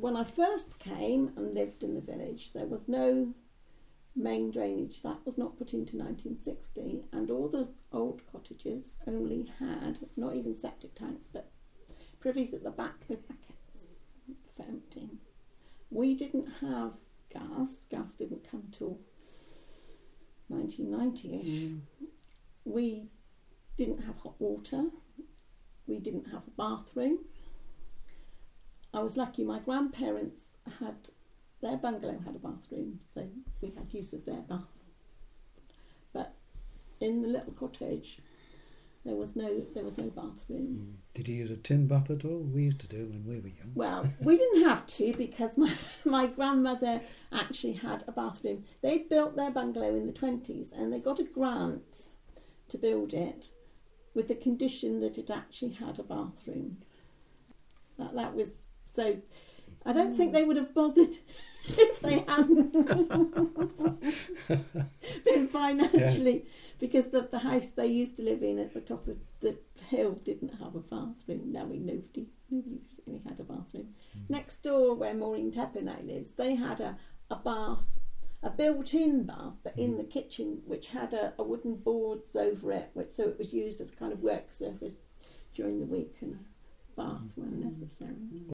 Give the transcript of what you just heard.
when I first came and lived in the village, there was no main drainage. That was not put into 1960, and all the old cottages only had, not even septic tanks, but privies at the back with buckets for emptying. We didn't have gas. Gas didn't come till 1990ish. We didn't have hot water. We didn't have a bathroom. I was lucky my grandparents had, their bungalow had a bathroom, so we had use of their bath. But in the little cottage, there was no bathroom. Did you use a tin bath at all? We used to do when we were young. Well, we didn't have to, because my grandmother actually had a bathroom. They'd built their bungalow in the 20s, and they got a grant to build it with the condition that it actually had a bathroom. That was, so I don't think they would have bothered if they hadn't been financially, because the house they used to live in at the top of the hill didn't have a bathroom. Nobody really had a bathroom. Next door, where Maureen Tepper now lives, they had a bath, a built-in bath, but in the kitchen, which had a wooden boards over it, so it was used as kind of work surface during the week and a bath when necessary.